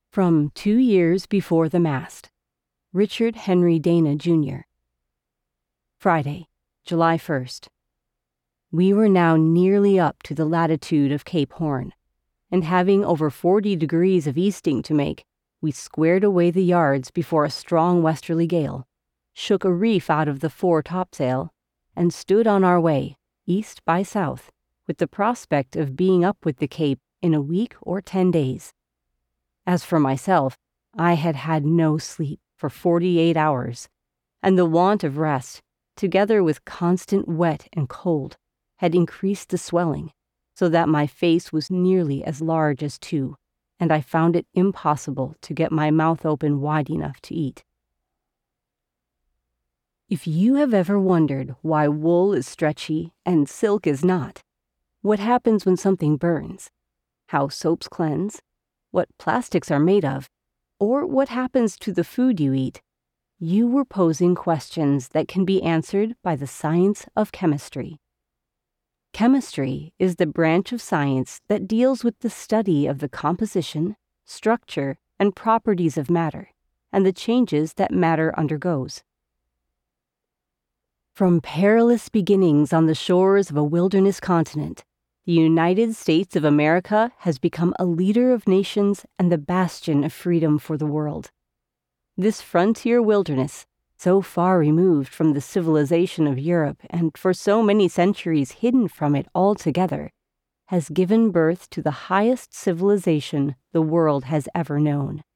From 2 Years Before the Mast, Richard Henry Dana, Jr. Friday, July 1st. We were now nearly up to the latitude of Cape Horn, and having over 40 degrees of easting to make, we squared away the yards before a strong westerly gale, shook a reef out of the fore topsail, and stood on our way, east by south, with the prospect of being up with the Cape in a week or 10 days. As for myself, I had had no sleep for 48 hours, and the want of rest, together with constant wet and cold, had increased the swelling, so that my face was nearly as large as 2, and I found it impossible to get my mouth open wide enough to eat. If you have ever wondered why wool is stretchy and silk is not, what happens when something burns, how soaps cleanse, what plastics are made of, or what happens to the food you eat, you were posing questions that can be answered by the science of chemistry. Chemistry is the branch of science that deals with the study of the composition, structure, and properties of matter, and the changes that matter undergoes. From perilous beginnings on the shores of a wilderness continent, the United States of America has become a leader of nations and the bastion of freedom for the world. This frontier wilderness, so far removed from the civilization of Europe and for so many centuries hidden from it altogether, has given birth to the highest civilization the world has ever known.